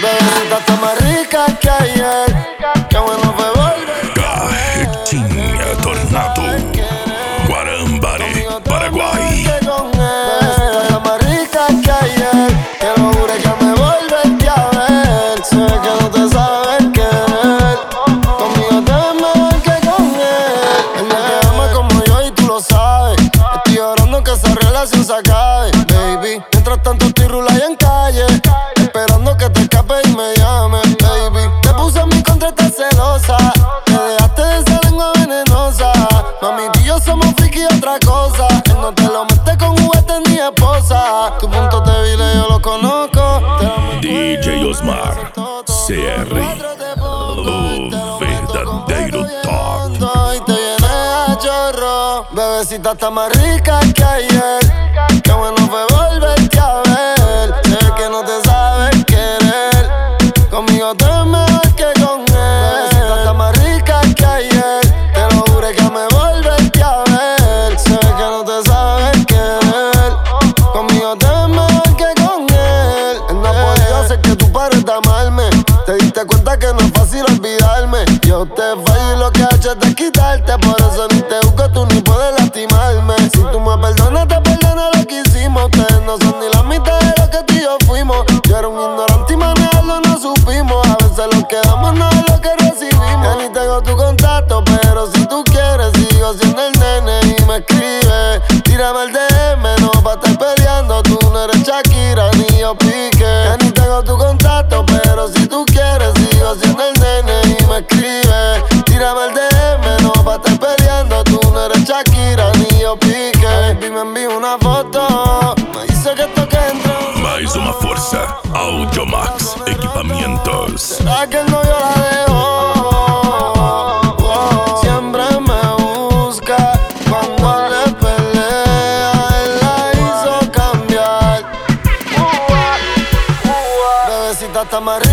Bebecita está más rica que ayer. Qué bueno fue volver. Cajetinha Tornado, Guarambare, Paraguay. Bebecita está más rica que ayer. Te lo juro que me volverte a ver. Sé que no te sabes querer. Conmigo te ves mejor que con él. Él no te ama como yo y tú lo sabes. Estoy llorando que esa relación se acabe, baby. Mientras tanto estoy rulando en calle, esperando que te escape y me llames, baby. Te puse en mi contra, estás celosa. Te dejaste de esa lengua venenosa. Mami, tú y yo somos friki y otra cosa. Él no te lo mete con juguete ni esposa. Tu punto débil yo lo conozco. DJ Osmar, CR, o verdadeiro top. Y te viene a chorro. Bebecita está más rica que ayer. Qué bueno fue volverte a ver. Sé que no te sabes querer. Conmigo te ves mejor que con él. Bebecita está más rica que ayer. Te lo juro que me volverte a ver. Sé que no te sabes querer. Conmigo te ves mejor que con él. Él no ha podido hacer que tú pares de amarme. Te diste cuenta que no es fácil olvidarme. Yo te fallo y lo que he hecho es desquitarte. Por eso ni te busco, tú ni puedes lastimarme. Si tú me perdonas, te perdono lo que hicimos. Ustedes no son ni la mitad de lo que tú y yo fuimos. Yo era un ignorante y manejarlo no supimos. A veces lo que damos no es lo que recibimos. Ya ni tengo tu contacto, pero si tú quieres sigo siendo el nene y me escribe. Tírame el DM, no pa' estar peleando. Tú no eres Shakira ni yo Piqué. Ya ni tengo tu contacto, pero si tú quieres sigo siendo el nene y me escribe. Tírame el DM, no pa' estar peleando. Tú no eres Shakira ni yo Piqué. Baby, me envío una foto, me dice que esto que entró. Mais uma força, Audiomax Equipamentos. ¿Será que el novio la dejó? Siempre me busca cuando le pelea. Él la hizo cambiar. Bebecita está más rica